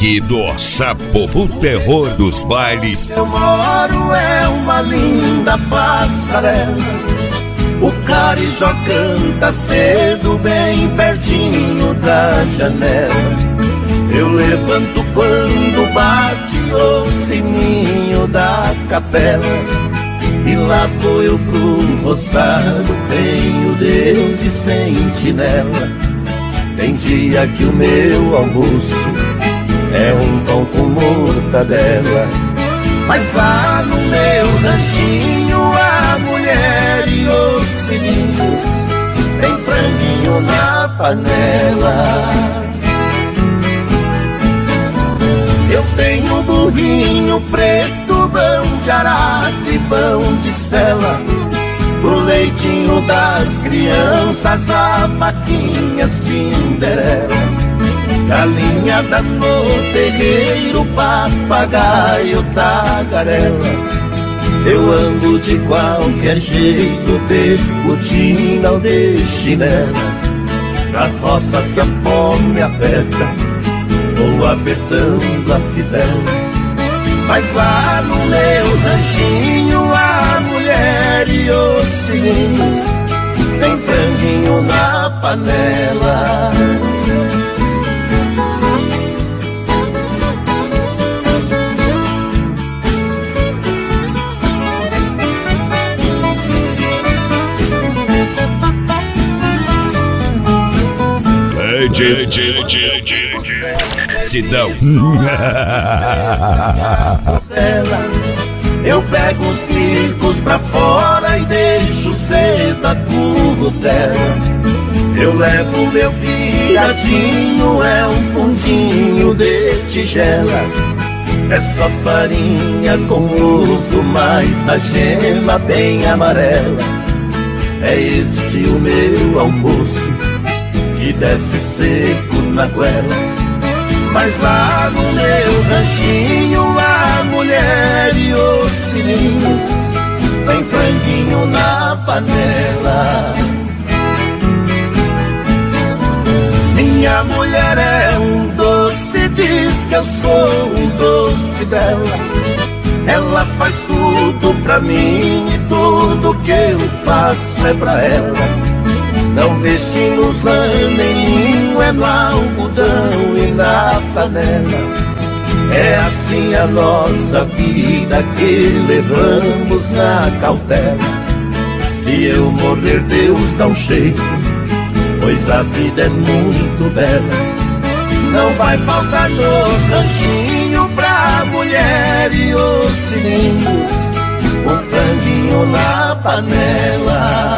aqui do Sapo, o terror dos bailes. Eu moro é uma linda passarela, o carijó canta cedo bem pertinho da janela. Eu levanto quando bate o sininho da capela, e lá vou eu pro roçado, tenho Deus e sentinela. Tem dia que o meu almoço é um pão com mortadela, mas lá no meu ranchinho a mulher e os filhinhos tem franguinho na panela. Eu tenho burrinho preto, pão de arado e pão de sela, pro leitinho das crianças a vaquinha Cinderela. Galinha da no terreiro, papagaio, tagarela. Eu ando de qualquer jeito, de botina ou de chinela, pra roça se a fome aperta, vou apertando a fivela. Mas lá no meu ranchinho a mulher e os filhinhos tem franguinho na panela. Sidão. Eu pego os bicos pra fora e deixo cedo a currutela. Eu levo meu viadinho, é um fundinho de tigela. É só farinha com ovo, mais na gema bem amarela. É esse o meu almoço, que desce seco na goela. Mas lá no meu ranchinho a mulher e os filhinhos tem franguinho na panela. Minha mulher é um doce, diz que eu sou um doce dela. Ela faz tudo pra mim e tudo que eu faço é pra ela. Não vestimos lã nem linho, é no algodão e na flanela. É assim a nossa vida que levamos na cautela. Se eu morrer, Deus dá um jeito, pois a vida é muito bela. Não vai faltar no ranchinho pra mulher e os filhinhos um franguinho na panela.